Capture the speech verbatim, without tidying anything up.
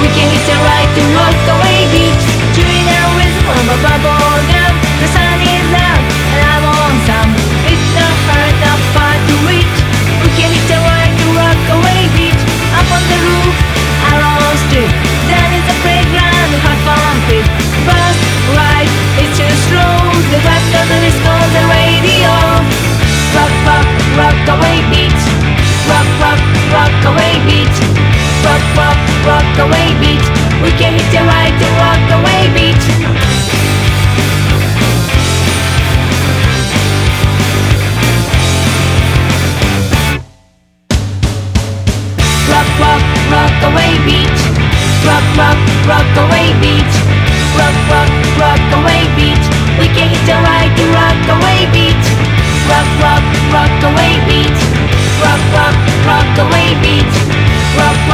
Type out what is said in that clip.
We can hit a ride to Rockaway Beach, chewing our rhythm of a bubble gum. The sun is out and I'm on some. It's not hard, not far to reach. We can hit a ride to Rockaway Beach, up on the roof, along street. Then it's a playground, we have fun with. Bus ride, it's too slow. The bus doesn't respond the radio. Rock, rock, Rockaway Beach. Rock, rock, Rockaway Beach. Rock, rock, Rockaway Beach. We can hit a ride to Rockaway Beach. Rock, rock, Rockaway Beach. Rock, rock, Rockaway Beach. Rock, rock, Rockaway Beach. We can hit a ride to Rockaway Beach. Rock, rock, Rockaway Beach. Rock, rock, Rockaway Beach. Rock,